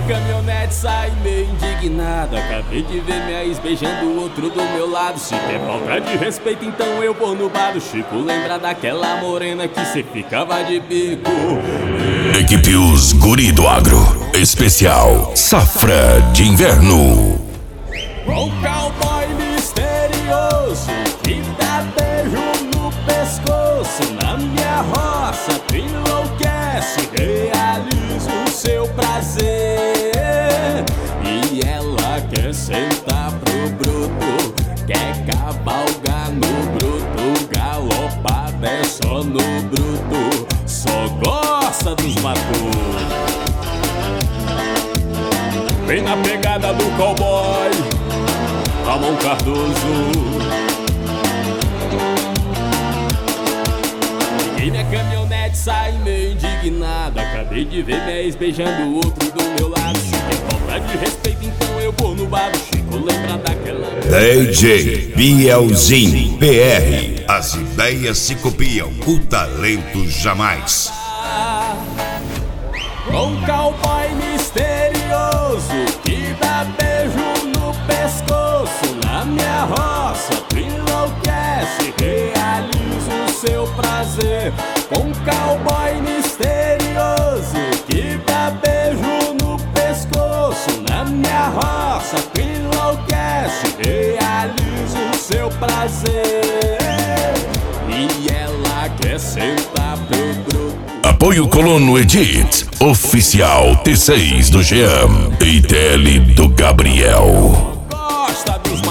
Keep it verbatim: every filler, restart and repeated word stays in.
caminhonete sai meio indignado. Acabei de ver minha ex beijando o outro do meu lado. Se quer falta de respeito, então eu vou no bar do Chico. Lembra daquela morena que cê ficava de bico. Equipe Os Guri do Agro, especial Safra de Inverno. Um cowboy misterioso que dá beijo no pescoço. Na minha roça tu enlouquece, realiza o seu prazer. E ela quer sentar pro bruto, quer cavalgar no bruto. Galopada é só no bruto, só gosta dos matutos. Vem na pegada do cowboy Ramon Cardoso. Peguei minha caminhonete, saí meio indignado. Acabei de ver minha ex beijando o outro do meu lado. Se tem falta de respeito, então eu vou no bar do Chico. Lembra daquela D J Bielzinho P R. As ideias se copiam, o talento jamais. Um cowboy misterioso que dá beijo no pescoço. Na minha roça tu enlouquece, realiza o seu prazer. Um cowboy misterioso que dá beijo no pescoço. Na minha roça tu enlouquece, realiza o seu prazer. E ela quer sentar pro grupo. Apoio Colono Edit, oficial T seis do Jean e T L do Gabriel. Gosta dos